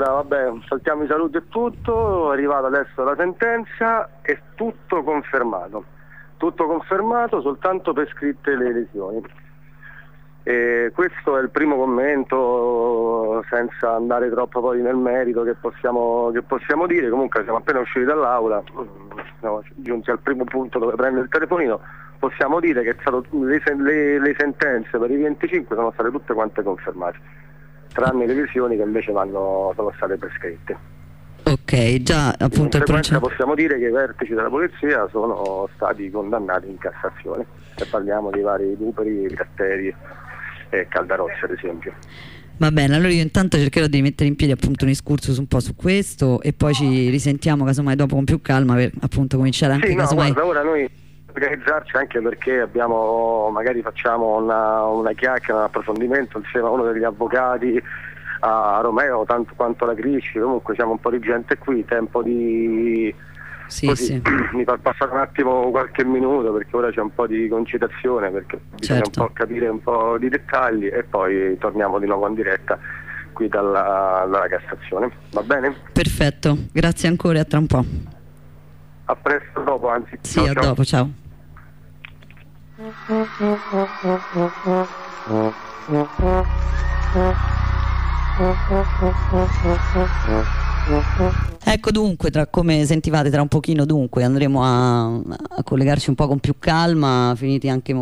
Allora, vabbè, saltiamo i saluti e tutto, è arrivata adesso la sentenza, è tutto confermato, soltanto per scritte le lesioni. E questo è il primo commento, senza andare troppo poi nel merito, che possiamo dire. Comunque siamo appena usciti dall'aula, siamo giunti al primo punto dove prende il telefonino. Possiamo dire che è stato, le sentenze per i 25 sono state tutte quante confermate, tranne le lesioni che invece sono state prescritte. Ok, già appunto il processo. Possiamo dire che i vertici della polizia sono stati condannati in Cassazione, e parliamo di vari Duperi, Catteri e Caldarozzi ad esempio. Va bene, allora io intanto cercherò di mettere in piedi appunto un excursus un po' su questo e poi ci risentiamo casomai dopo con più calma per appunto cominciare anche casomai. Guarda, ora noi organizzarci, anche perché magari facciamo una chiacchiera, un approfondimento insieme a uno degli avvocati, a Romeo, tanto quanto la Crisci. Comunque siamo un po' di gente qui, tempo di mi fa passare un attimo qualche minuto, perché ora c'è un po' di concitazione, perché bisogna un po' capire un po' di dettagli, e poi torniamo di nuovo in diretta qui dalla Cassazione. Va bene? Perfetto, grazie ancora e a tra un po'. A presto, dopo, anzi. Sì, a dopo, ciao. Ecco, dunque, come sentivate, tra un pochino dunque andremo a collegarci un po' con più calma, finiti anche